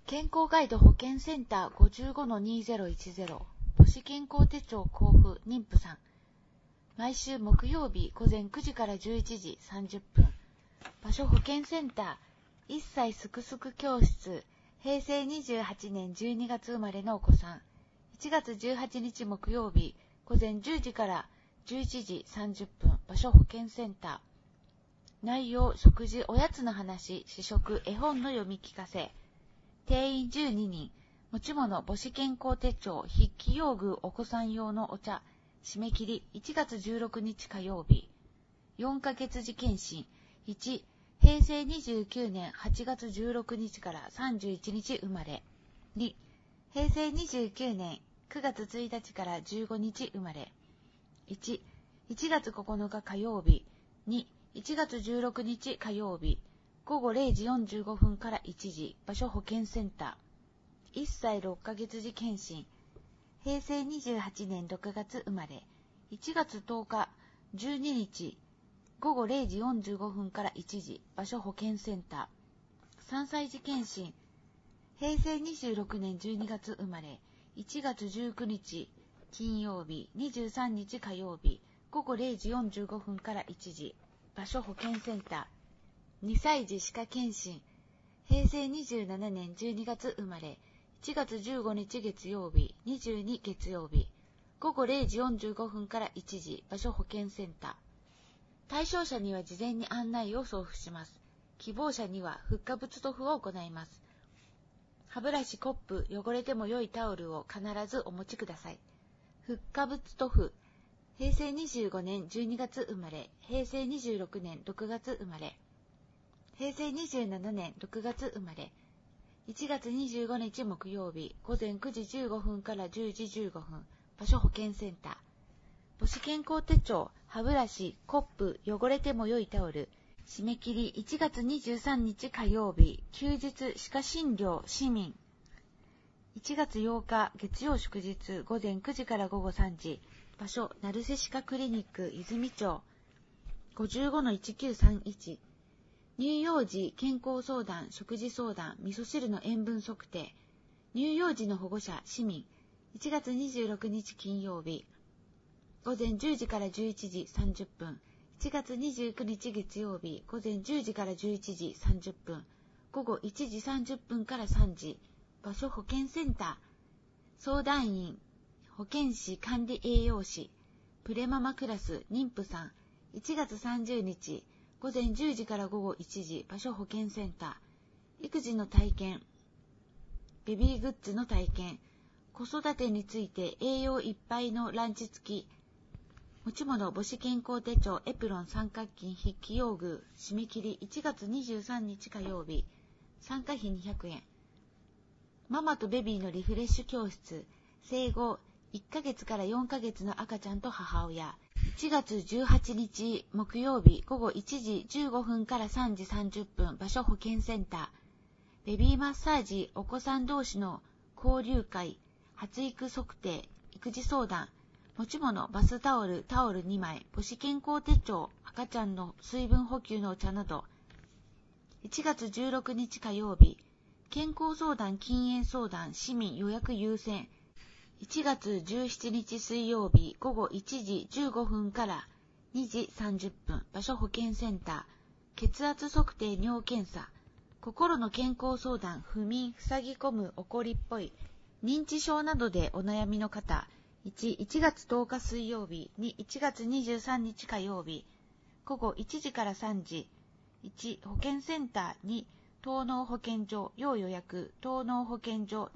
健康ガイド保健センター 55-2010 母子健康手帳交付妊婦さん。毎週木曜日午前9時から11時30分。場所保健センター1歳すくすく教室。平成28年12月生まれのお子さん。1月18日木曜日午前10時から11時30分。場所保健センター。内容、食事、おやつの話、試食、絵本の読み聞かせ。定員12人。持ち物、母子健康手帳、筆記用具、お子さん用のお茶。締め切り、1月16日火曜日。4ヶ月時検診。1、平成29年8月16日から31日生まれ。2、平成29年9月1日から15日生まれ。1、1月9日火曜日。2、1月16日火曜日。午後0時45分から1時。場所保健センター。1歳6ヶ月時検診。平成28年6月生まれ。1月10日12日。午後0時45分から1時。場所保健センター。3歳児検診。平成26年12月生まれ。1月19日金曜日。23日火曜日。午後0時45分から1時。場所保健センター。2歳児歯科検診。平成27年12月生まれ。1月15日月曜日。22月曜日。午後0時45分から1時。場所保健センター。対象者には事前に案内を送付します。希望者にはフッ化物塗布を行います。歯ブラシ、コップ、汚れても良いタオルを必ずお持ちください。フッ化物塗布。平成25年12月生まれ。平成26年6月生まれ。平成27年6月生まれ。1月25日木曜日。午前9時15分から10時15分。場所保健センター。母子健康手帳、歯ブラシ、コップ、汚れても良いタオル。締め切り1月23日火曜日。休日、歯科診療、市民。1月8日月曜祝日。午前9時から午後3時。場所、成瀬歯科クリニック、泉町。55-1931。乳幼児健康相談、食事相談、味噌汁の塩分測定。乳幼児の保護者、市民。1月26日金曜日。午前10時から11時30分。1月29日月曜日。午前10時から11時30分。午後1時30分から3時。場所保健センター。相談員。保健師管理栄養士。プレママクラス妊婦さん。1月30日。午前10時から午後1時。場所保健センター。育児の体験。ベビーグッズの体験。子育てについて栄養いっぱいのランチ付き。持ち物、母子健康手帳、エプロン、三角巾、筆記用具。締め切り1月23日火曜日。参加費200円。ママとベビーのリフレッシュ教室。生後1ヶ月から4ヶ月の赤ちゃんと母親。1月18日木曜日。午後1時15分から3時30分。場所保健センター。ベビーマッサージ、お子さん同士の交流会。発育測定、育児相談。持ち物、バスタオル、タオル2枚、母子健康手帳、赤ちゃんの水分補給のお茶など。1月16日火曜日。健康相談、禁煙相談、市民予約優先。1月17日水曜日。午後1時15分から2時30分。場所保健センター。血圧測定、尿検査。心の健康相談、不眠、塞ぎ込む、怒りっぽい。認知症などでお悩みの方。1、1月10日水曜日。2、1月23日火曜日。午後1時から3時。1、保健センター。2、東農保健所。要予約。東農保健所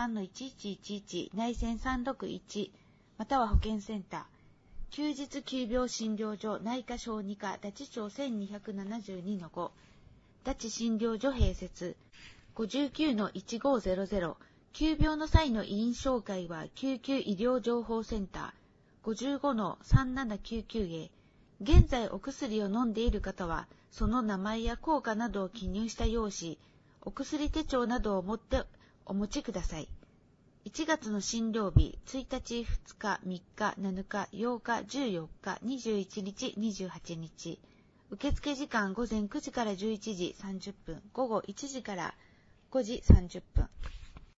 23-1111 内線361。または保健センター。休日急病診療所。内科小児科。立地町 1272-5。立ち診療所併設。59-1500。急病の際の委員紹介は救急医療情報センター。55-3799へ。現在お薬を飲んでいる方は、その名前や効果などを記入した用紙、お薬手帳などを持ってお持ちください。1月の診療日、1日、2日、3日、7日、8日、14日、21日、28日。受付時間午前9時から11時30分、午後1時から 5時30分。